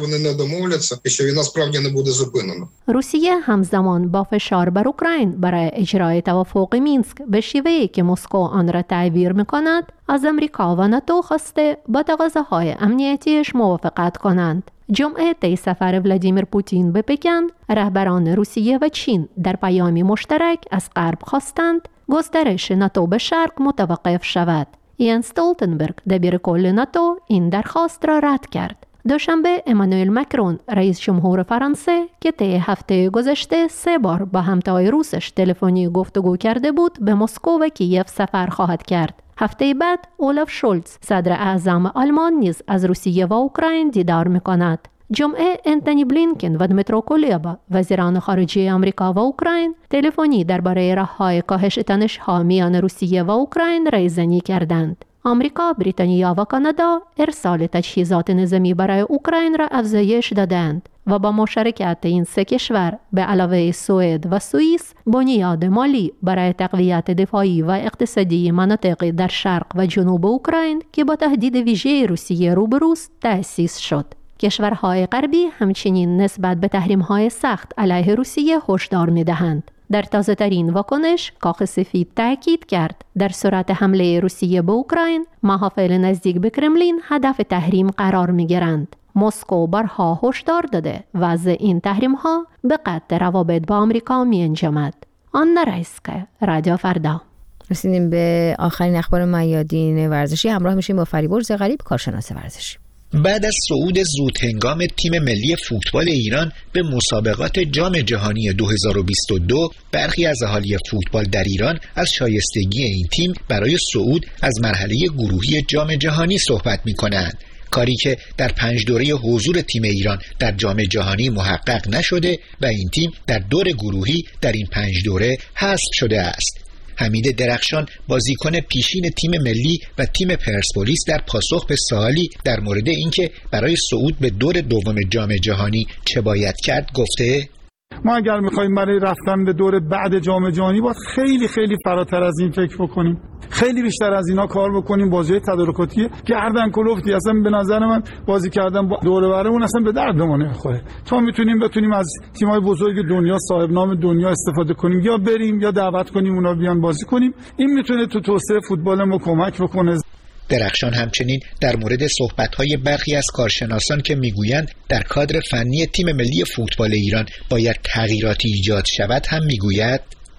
کنند. روسیه همزمان با فشار بر اوکراین برای اجرای توافق مینسک به شیوهی که مسکو آن را تعبیر می‌کند، از امریکا و ناتو خواسته با تقاضاهای امنیتیش موافقت کنند. جمعه طی سفر ولادیمیر پوتین به پکن، رهبران روسیه و چین در پیامی مشترک از غرب خواستند گسترش ناتو به شرق متوقف شود. یان استولتنبرگ دبیر کل ناتو این درخواست را رد کرد. دوشنبه امانوئل مکرون رئیس جمهور فرانسه که طی هفته گذشته 3 بار با همتای روسش تلفنی گفتگو کرده بود، به مسکو و کیف سفر خواهد کرد. هفته بعد اولاف شولز صدر اعظم آلمان نیز از روسیه و اوکراین دیدار می‌کند. جمعه انتونی بلینکن و دمیترو کلیبا وزیران خارجه آمریکا و اوکراین تلفنی درباره راه‌های کاهش تنش‌ها میان روسیه و اوکراین رایزنی کردند. آمریکا، بریتانیا و کانادا ارسال تجهیزات نظامی برای اوکراین را افزایش دادند و با مشارکت این 3 کشور به علاوه سوئد و سوئیس بنیاد مالی برای تقویت دفاعی و اقتصادی مناطق در شرق و جنوب اوکراین که با تهدید ویژه روسیه روبروست تأسیس شد. کشورهای غربی همچنین نسبت به تحریم‌های سخت علیه روسیه هشدار می‌دهند. در تازه‌ترین واکنش، کاخ سفید تاکید کرد در صورت حمله روسیه به اوکراین، محافل نزدیک به کرملین هدف تحریم قرار می‌گیرند. مسکو بارها هشدار داده وضع این تحریم‌ها به قطع روابط با آمریکا می‌انجامد. آنا رایسکا، رادیو فردا. رسیدیم به آخرین اخبار میادین ورزشی. همراه میشیم با فریبرز غریب، کارشناس ورزشی. بعد از صعود زودهنگام تیم ملی فوتبال ایران به مسابقات جام جهانی 2022، برخی از اهالی فوتبال در ایران از شایستگی این تیم برای صعود از مرحله گروهی جام جهانی صحبت می‌کنند. کاری که در 5 دوره حضور تیم ایران در جام جهانی محقق نشده و این تیم در دور گروهی در این 5 دوره حذف شده است. حمید درخشان، بازیکن پیشین تیم ملی و تیم پرسپولیس، در پاسخ به سوالی در مورد اینکه برای صعود به دور دوم جام جهانی چه باید کرد گفته: ما اگر می‌خوایم برای رفتن به دور بعد جام جهانی باید خیلی خیلی فراتر از این فکر بکنیم، خیلی بیشتر از اینا کار بکنیم. بازی تدارکاتی گردن کلفتی اصلا به نظر من بازی کردن با دور برمون اصلا به دردمون نمیخوره. تا بتونیم از تیم‌های بزرگ دنیا، صاحب نام دنیا استفاده کنیم، یا بریم یا دعوت کنیم اونا بیان بازی کنیم. این میتونه تو توسعه فوتبال ما کمک بکنه. درخشان همچنین در مورد صحبت‌های برخی از کارشناسان که میگویند در کادر فنی تیم ملی فوتبال ایران باید تغییراتی ایجاد شود هم میگوید: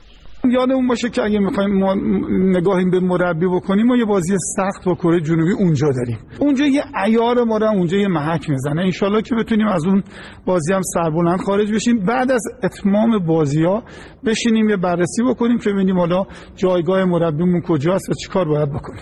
یادمون باشه که اگه می‌خوایم ما نگاهیم به مربی بکنیم، ما یه بازی سخت با کره جنوبی اونجا داریم. اونجا یه عیار ما رو اونجا یه محک میزنه. ان شاءالله که بتونیم از اون بازی هم سربلند خارج بشیم. بعد از اتمام بازی‌ها بشینیم یه بررسی بکنیم که ببینیم حالا جایگاه مربیمون کجاست و چیکار باید بکنیم.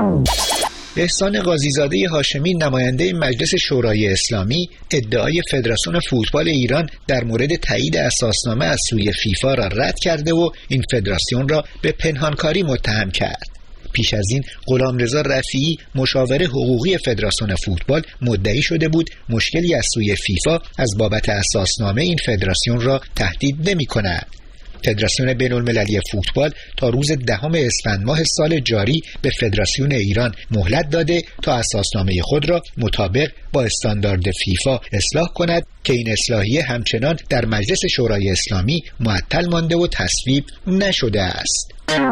احسان قاضی‌زاده هاشمی، نماینده مجلس شورای اسلامی، ادعای فدراسیون فوتبال ایران در مورد تایید اساسنامه از سوی فیفا را رد کرده و این فدراسیون را به پنهانکاری متهم کرد. پیش از این غلامرضا رفیعی، مشاور حقوقی فدراسیون فوتبال، مدعی شده بود مشکلی از سوی فیفا از بابت اساسنامه این فدراسیون را تهدید نمی‌کند. فدراسیون بین‌المللی فوتبال تا روز 10 اسفند ماه سال جاری به فدراسیون ایران مهلت داده تا اساسنامه خود را مطابق با استاندارد فیفا اصلاح کند که این اصلاحیه همچنان در مجلس شورای اسلامی معطل مانده و تصویب نشده است.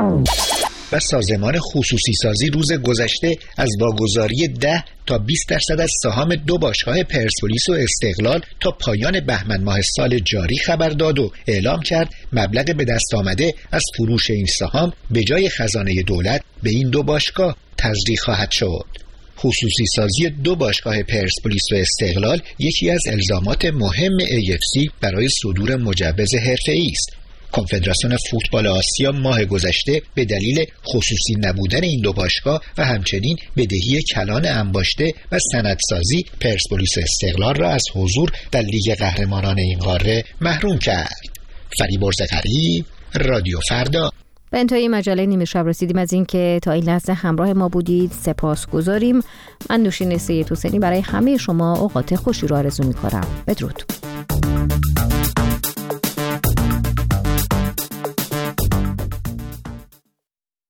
و سازمان خصوصی سازی روز گذشته از واگذاری 10 تا 20% از سهام 2 باشگاه پرسپولیس و استقلال تا پایان بهمن ماه سال جاری خبر داد و اعلام کرد مبلغ به دست آمده از فروش این سهام به جای خزانه دولت به این 2 باشگاه تزریق خواهد شد. خصوصی سازی 2 باشگاه پرسپولیس و استقلال یکی از الزامات مهم AFC برای صدور مجوز حرفه‌ای است. کنفدراسیون فوتبال آسیا ماه گذشته به دلیل خصوصی نبودن این 2 باشگاه و همچنین بدهی کلان انباشته و سندسازی پرسپولیس استقلال را از حضور در لیگ قهرمانان این قاره محروم کرد. فریبرز غریب، رادیو فردا. به انتهای مجله نیمه شب رسیدیم. از اینکه تا این لحظه همراه ما بودید سپاسگزاریم. من نوشین سید حسینی برای همه شما اوقات خوشی رو آرزو می‌کنم. بدرود.